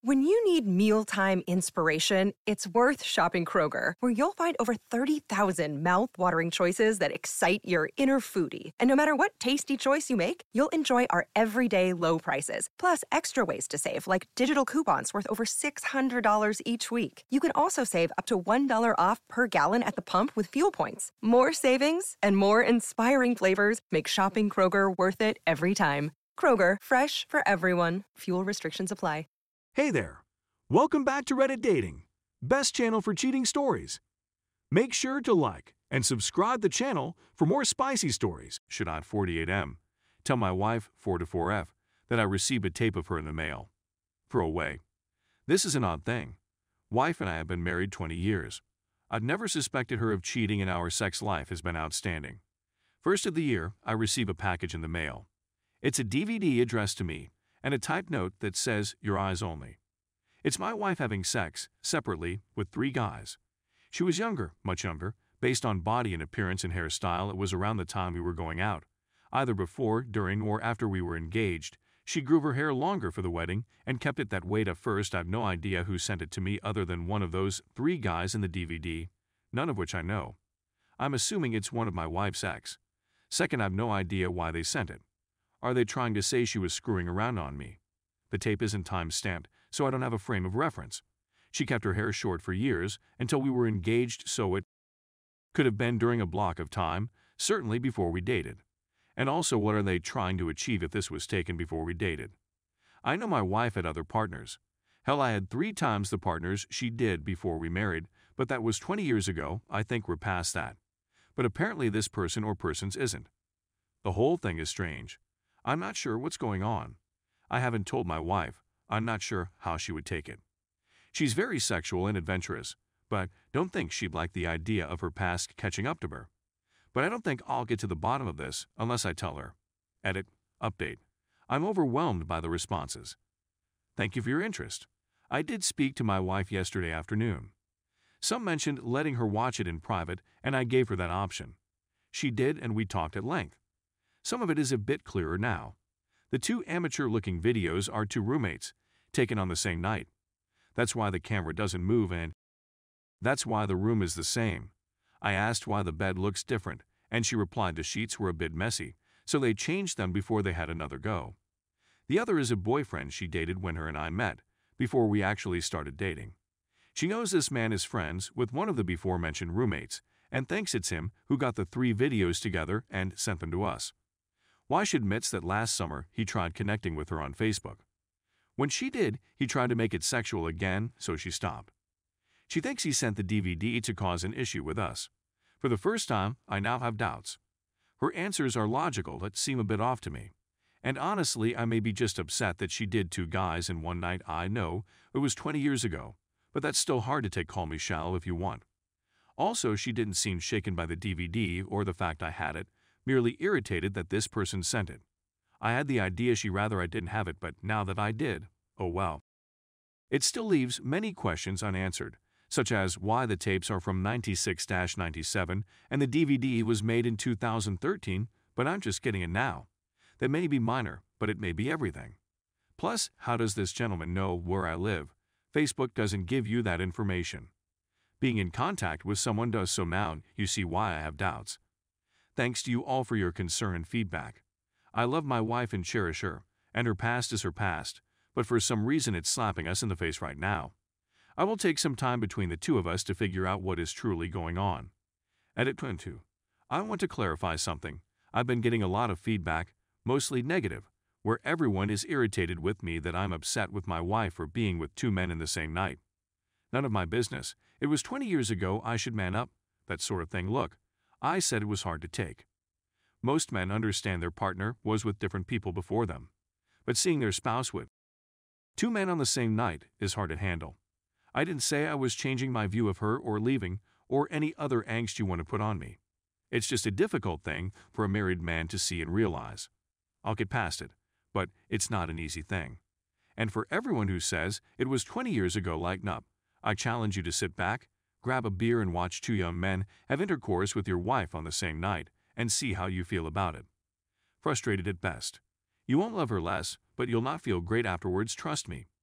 When you need mealtime inspiration, it's worth shopping Kroger, where you'll find over 30,000 mouth-watering choices that excite your inner foodie. And no matter what tasty choice you make, you'll enjoy our everyday low prices, plus extra ways to save, like digital coupons worth over $600 each week. You can also save up to $1 off per gallon at the pump with fuel points. More savings and more inspiring flavors make shopping Kroger worth it every time. Kroger, fresh for everyone. Fuel restrictions apply. Hey there! Welcome back to Reddit Dating, best channel for cheating stories. Make sure to like and subscribe the channel for more spicy stories. Should I 48M tell my wife 4-4F that I received a tape of her in the mail? Throw away. This is an odd thing. Wife and I have been married 20 years. I've never suspected her of cheating, and our sex life has been outstanding. First of the year, I receive a package in the mail. It's a DVD addressed to me and a typed note that says, "Your eyes only." It's my wife having sex, separately, with 3 guys. She was younger, much younger. Based on body and appearance and hairstyle, it was around the time we were going out. Either before, during, or after we were engaged. She grew her hair longer for the wedding and kept it that way. At first, I've no idea who sent it to me other than one of those 3 guys in the DVD, none of which I know. I'm assuming it's one of my wife's ex. Second, I've no idea why they sent it. Are they trying to say she was screwing around on me? The tape isn't time-stamped, so I don't have a frame of reference. She kept her hair short for years, until we were engaged, so it could have been during a block of time, certainly before we dated. And also, what are they trying to achieve if this was taken before we dated? I know my wife had other partners. Hell, I had 3 times the partners she did before we married, but that was 20 years ago. I think we're past that. But apparently this person or persons isn't. The whole thing is strange. I'm not sure what's going on. I haven't told my wife. I'm not sure how she would take it. She's very sexual and adventurous, but don't think she'd like the idea of her past catching up to her. But I don't think I'll get to the bottom of this unless I tell her. Edit. Update. I'm overwhelmed by the responses. Thank you for your interest. I did speak to my wife yesterday afternoon. Some mentioned letting her watch it in private, and I gave her that option. She did, and we talked at length. Some of it is a bit clearer now. The 2 amateur-looking videos are 2 roommates, taken on the same night. That's why the camera doesn't move, and that's why the room is the same. I asked why the bed looks different, and she replied the sheets were a bit messy, so they changed them before they had another go. The other is a boyfriend she dated when her and I met, before we actually started dating. She knows this man is friends with one of the before-mentioned roommates, and thinks it's him who got the 3 videos together and sent them to us. Why she admits that last summer he tried connecting with her on Facebook. When she did, he tried to make it sexual again, so she stopped. She thinks he sent the DVD to cause an issue with us. For the first time, I now have doubts. Her answers are logical but seem a bit off to me. And honestly, I may be just upset that she did 2 guys in one night. I know it was 20 years ago, but that's still hard to take. Call me shallow if you want. Also, she didn't seem shaken by the DVD or the fact I had it, merely irritated that this person sent it. I had the idea she rather I didn't have it, but now that I did, oh well. It still leaves many questions unanswered, such as why the tapes are from 96-97 and the DVD was made in 2013, but I'm just getting it now. That may be minor, but it may be everything. Plus, how does this gentleman know where I live? Facebook doesn't give you that information. Being in contact with someone does, so now you see why I have doubts. Thanks to you all for your concern and feedback. I love my wife and cherish her, and her past is her past, but for some reason it's slapping us in the face right now. I will take some time between the 2 of us to figure out what is truly going on. Edit 22. I want to clarify something. I've been getting a lot of feedback, mostly negative, where everyone is irritated with me that I'm upset with my wife for being with 2 men in the same night. None of my business. It was 20 years ago. I should man up. That sort of thing. Look, I said it was hard to take. Most men understand their partner was with different people before them, but seeing their spouse with 2 men on the same night is hard to handle. I didn't say I was changing my view of her or leaving or any other angst you want to put on me. It's just a difficult thing for a married man to see and realize. I'll get past it, but it's not an easy thing. And for everyone who says it was 20 years ago, lighten up. I challenge you to sit back, grab a beer and watch 2 young men have intercourse with your wife on the same night and see how you feel about it. Frustrated at best. You won't love her less, but you'll not feel great afterwards, trust me.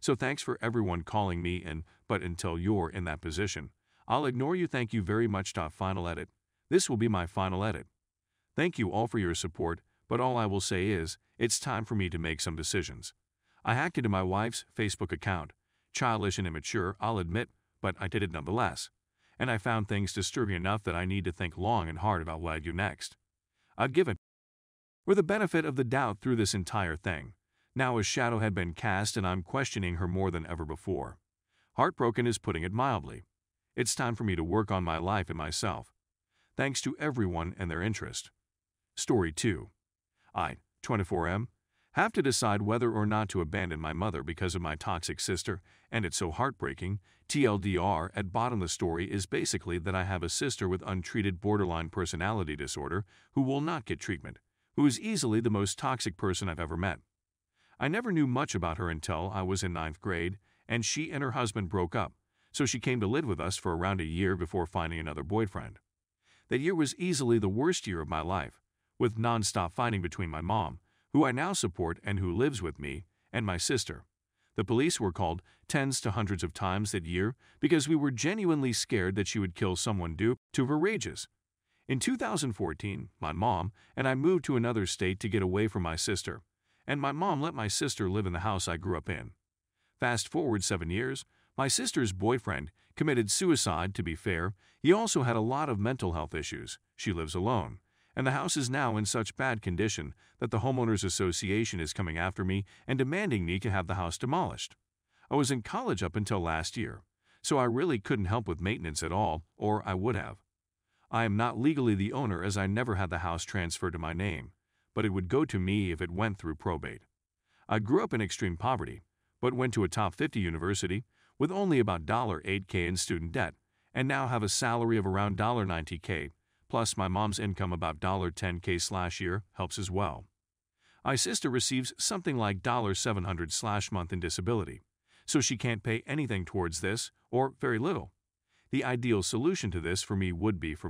So thanks for everyone calling me but until you're in that position, I'll ignore you. Thank you very much. Final edit. This will be my final edit. Thank you all for your support, but all I will say is, it's time for me to make some decisions. I hacked into my wife's Facebook account. Childish and immature, I'll admit, but I did it nonetheless. And I found things disturbing enough that I need to think long and hard about what I do next. I've given her the benefit of the doubt through this entire thing. Now a shadow had been cast and I'm questioning her more than ever before. Heartbroken is putting it mildly. It's time for me to work on my life and myself. Thanks to everyone and their interest. Story 2. I, 24M, have to decide whether or not to abandon my mother because of my toxic sister, and it's so heartbreaking. TLDR, at bottom the story is basically that I have a sister with untreated borderline personality disorder who will not get treatment, who is easily the most toxic person I've ever met. I never knew much about her until I was in 9th grade, and she and her husband broke up, so she came to live with us for around a year before finding another boyfriend. That year was easily the worst year of my life, with non-stop fighting between my mom, who I now support and who lives with me, and my sister. The police were called tens to hundreds of times that year because we were genuinely scared that she would kill someone due to her rages. In 2014, my mom and I moved to another state to get away from my sister, and my mom let my sister live in the house I grew up in. Fast forward 7 years, my sister's boyfriend committed suicide. To be fair, he also had a lot of mental health issues. She lives alone, and the house is now in such bad condition that the homeowners association is coming after me and demanding me to have the house demolished. I was in college up until last year, so I really couldn't help with maintenance at all, or I would have. I am not legally the owner as I never had the house transferred to my name, but it would go to me if it went through probate. I grew up in extreme poverty, but went to a top 50 university with only about $8K in student debt, and now have a salary of around $90K, plus my mom's income about $10K/year helps as well. My sister receives something like $700/month in disability, so she can't pay anything towards this, or very little. The ideal solution to this for me would be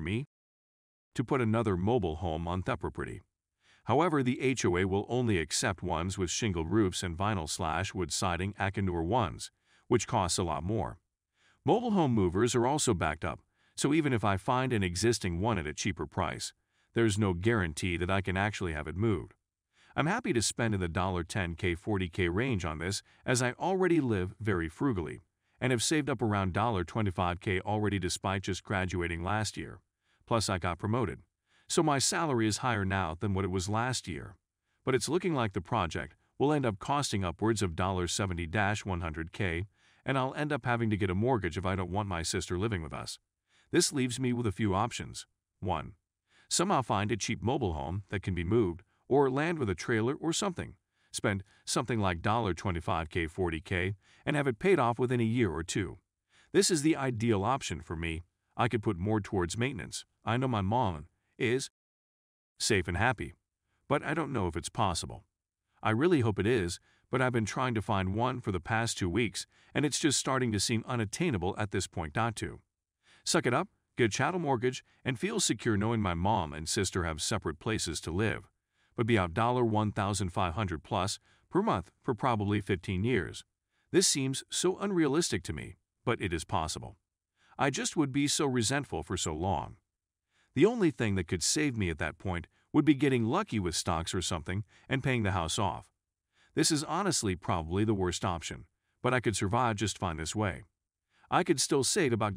to put another mobile home on the property. However, the HOA will only accept ones with shingled roofs and vinyl/wood siding, Akinur ones, which costs a lot more. Mobile home movers are also backed up, so even if I find an existing one at a cheaper price, there's no guarantee that I can actually have it moved. I'm happy to spend in the $10K–40K range on this as I already live very frugally and have saved up around $25K already despite just graduating last year. Plus I got promoted, so my salary is higher now than what it was last year. But it's looking like the project will end up costing upwards of $70–100K, and I'll end up having to get a mortgage if I don't want my sister living with us. This leaves me with a few options. 1. Somehow find a cheap mobile home that can be moved, or land with a trailer or something. Spend something like $25K–40K and have it paid off within a year or two. This is the ideal option for me. I could put more towards maintenance. I know my mom is safe and happy, but I don't know if it's possible. I really hope it is, but I've been trying to find one for the past 2 weeks, and it's just starting to seem unattainable at this point. Suck it up, get a chattel mortgage, and feel secure knowing my mom and sister have separate places to live, but be out $1,500+ per month for probably 15 years. This seems so unrealistic to me, but it is possible. I just would be so resentful for so long. The only thing that could save me at that point would be getting lucky with stocks or something and paying the house off. This is honestly probably the worst option, but I could survive just fine this way. I could still save about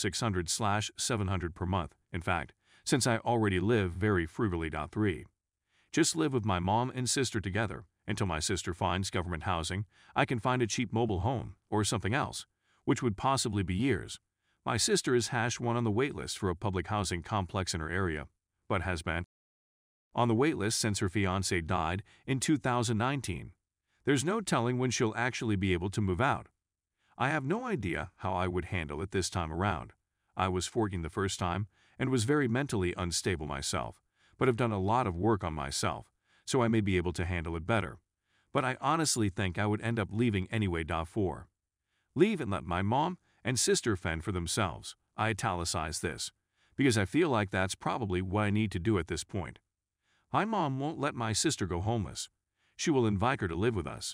$600/700 per month, in fact, since I already live very frugally. 3. Just live with my mom and sister together until my sister finds government housing. I can find a cheap mobile home or something else, which would possibly be years. My sister is #1 on the waitlist for a public housing complex in her area, but has been on the waitlist since her fiancé died in 2019. There's no telling when she'll actually be able to move out. I have no idea how I would handle it this time around. I was 14 the first time and was very mentally unstable myself, but have done a lot of work on myself, so I may be able to handle it better. But I honestly think I would end up leaving anyway. 4. Leave and let my mom and sister fend for themselves. I italicize this, because I feel like that's probably what I need to do at this point. My mom won't let my sister go homeless. She will invite her to live with us,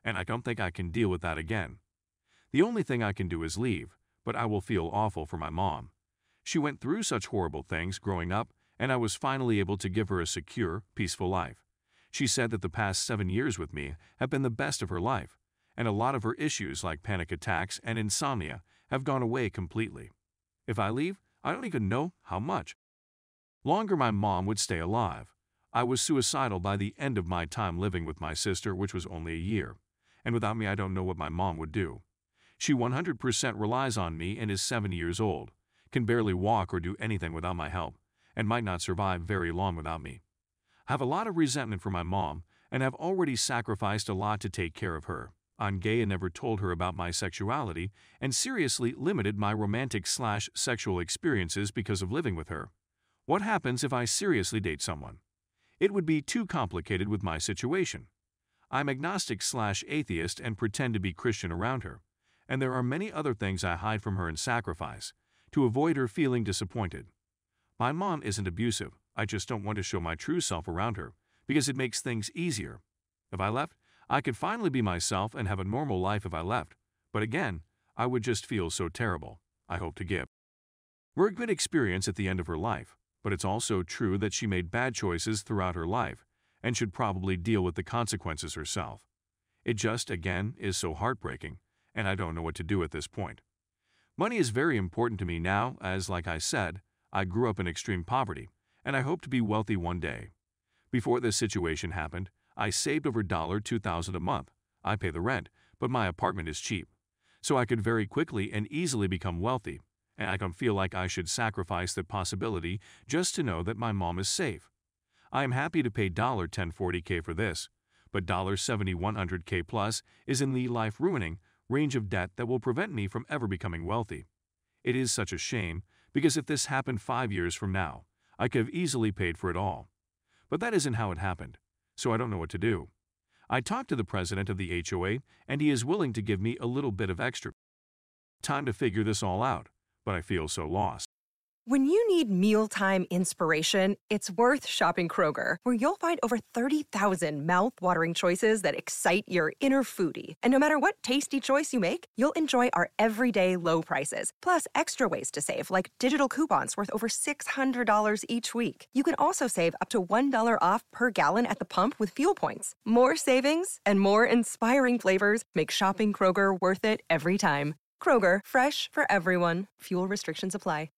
and I don't think I can deal with that again. The only thing I can do is leave, but I will feel awful for my mom. She went through such horrible things growing up, and I was finally able to give her a secure, peaceful life. She said that the past 7 years with me have been the best of her life, and a lot of her issues like panic attacks and insomnia have gone away completely. If I leave, I don't even know how much longer my mom would stay alive. I was suicidal by the end of my time living with my sister, which was only a year, and without me I don't know what my mom would do. She 100% relies on me and is 7 years old, can barely walk or do anything without my help, and might not survive very long without me. I have a lot of resentment for my mom and have already sacrificed a lot to take care of her. I'm gay and never told her about my sexuality and seriously limited my romantic/sexual experiences because of living with her. What happens if I seriously date someone? It would be too complicated with my situation. I'm agnostic/atheist and pretend to be Christian around her, and there are many other things I hide from her and sacrifice to avoid her feeling disappointed. My mom isn't abusive, I just don't want to show my true self around her because it makes things easier. If I left, I could finally be myself and have a normal life if I left, but again, I would just feel so terrible. I hope to give her a good experience at the end of her life, but it's also true that she made bad choices throughout her life and should probably deal with the consequences herself. It just, again, is so heartbreaking, and I don't know what to do at this point. Money is very important to me now as, like I said, I grew up in extreme poverty, and I hope to be wealthy one day. Before this situation happened, I saved over $2,000 a month. I pay the rent, but my apartment is cheap. So I could very quickly and easily become wealthy, and I don't feel like I should sacrifice that possibility just to know that my mom is safe. I am happy to pay $1040K for this, but $7100K plus is in the life-ruining range of debt that will prevent me from ever becoming wealthy. It is such a shame, because if this happened 5 years from now, I could have easily paid for it all. But that isn't how it happened, so I don't know what to do. I talked to the president of the HOA, and he is willing to give me a little bit of extra time to figure this all out, but I feel so lost. When you need mealtime inspiration, it's worth shopping Kroger, where you'll find over 30,000 mouth-watering choices that excite your inner foodie. And no matter what tasty choice you make, you'll enjoy our everyday low prices, plus extra ways to save, like digital coupons worth over $600 each week. You can also save up to $1 off per gallon at the pump with fuel points. More savings and more inspiring flavors make shopping Kroger worth it every time. Kroger, fresh for everyone. Fuel restrictions apply.